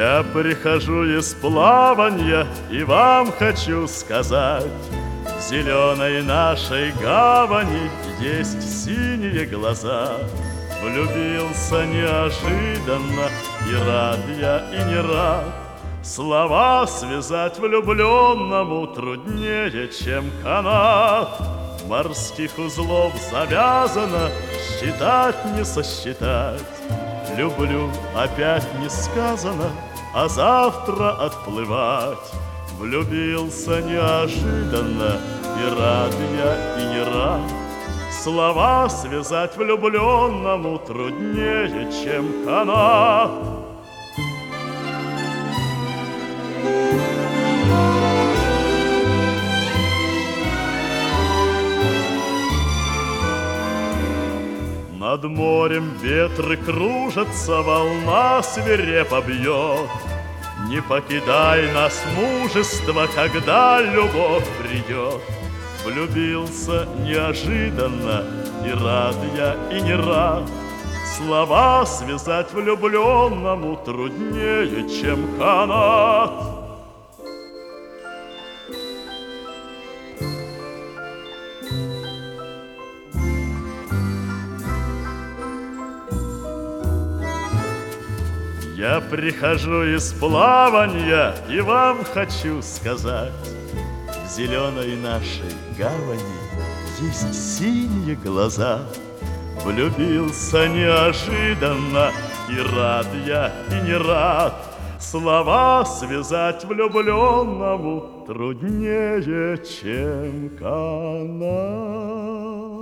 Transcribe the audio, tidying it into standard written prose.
Я прихожу из плаванья и вам хочу сказать: в зеленой нашей гавани есть синие глаза. Влюбился неожиданно, и рад я, и не рад. Слова связать влюбленному труднее, чем канат. Морских узлов завязано, считать не сосчитать. Люблю опять не сказано, а завтра отплывать. Влюбился неожиданно, и рад я, и не рад. Слова связать влюбленному труднее, чем канат. Над морем ветры кружатся, волна свирепо бьет. Не покидай нас, мужество, когда любовь придет. Влюбился неожиданно, и рад я, и не рад. Слова связать влюбленному труднее, чем канат. Я прихожу из плаванья и вам хочу сказать: в зеленой нашей гавани есть синие глаза. Влюбился неожиданно, и рад я, и не рад. Слова связать влюбленному труднее, чем канат.